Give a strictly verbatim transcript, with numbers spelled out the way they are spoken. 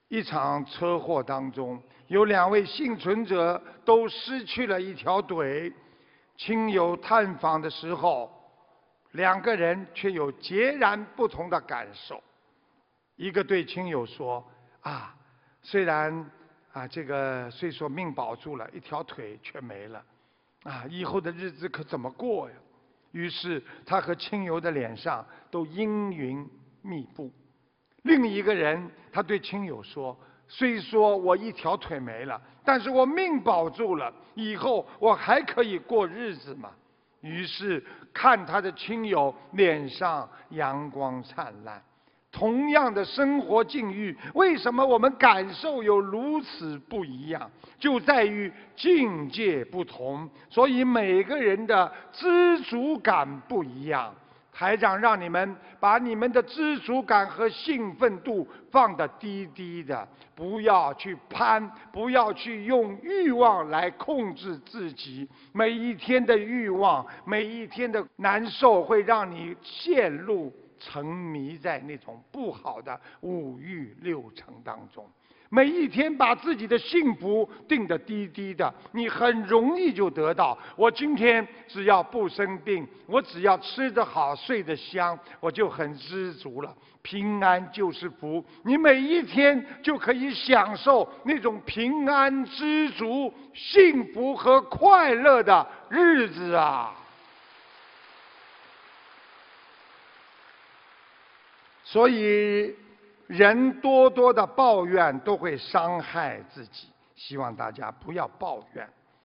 一场车祸当中，有两位幸存者都失去了一条腿。亲友探访的时候，两个人却有截然不同的感受。一个对亲友说：“啊，虽然啊这个虽说命保住了，一条腿却没了，啊，以后的日子可怎么过呀？”于是他和亲友的脸上都阴云密布。另一个人，他对亲友说：“虽说我一条腿没了，但是我命保住了，以后我还可以过日子嘛。”于是看他的亲友脸上阳光灿烂。同样的生活境遇，为什么我们感受有如此不一样？就在于境界不同，所以每个人的知足感不一样。台长让你们把你们的知足感和兴奋度放得低低的，不要去攀，不要去用欲望来控制自己。每一天的欲望，每一天的难受，会让你陷入沉迷在那种不好的五欲六尘当中。每一天把自己的幸福定得低低的，你很容易就得到。我今天只要不生病，我只要吃得好、睡得香，我就很知足了。平安就是福，你每一天就可以享受那种平安、知足、幸福和快乐的日子啊！所以人多多的抱怨都会伤害自己，希望大家不要抱怨。